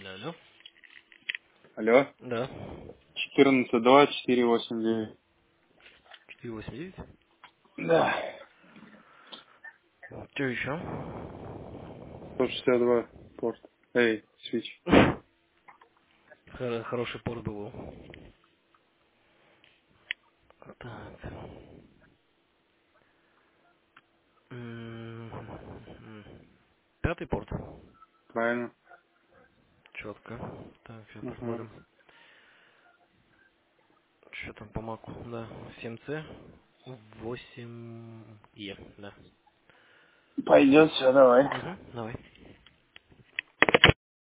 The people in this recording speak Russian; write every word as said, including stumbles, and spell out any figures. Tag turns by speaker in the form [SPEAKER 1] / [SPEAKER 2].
[SPEAKER 1] Алло.
[SPEAKER 2] Алло.
[SPEAKER 1] Да.
[SPEAKER 2] четырнадцать два четыре восемь девять.
[SPEAKER 1] четыре восемь девять.
[SPEAKER 2] Да.
[SPEAKER 1] Что еще?
[SPEAKER 2] сто шестьдесят два порт. Эй, свич.
[SPEAKER 1] Хор- Хороший порт был. Так. М, Пятый порт.
[SPEAKER 2] Правильно.
[SPEAKER 1] Четко. Так, сейчас
[SPEAKER 2] Ага.
[SPEAKER 1] посмотрим. Что там по маку? Да. семь С. восемь Е. Да.
[SPEAKER 2] Пойдет все, давай.
[SPEAKER 1] Угу. Давай.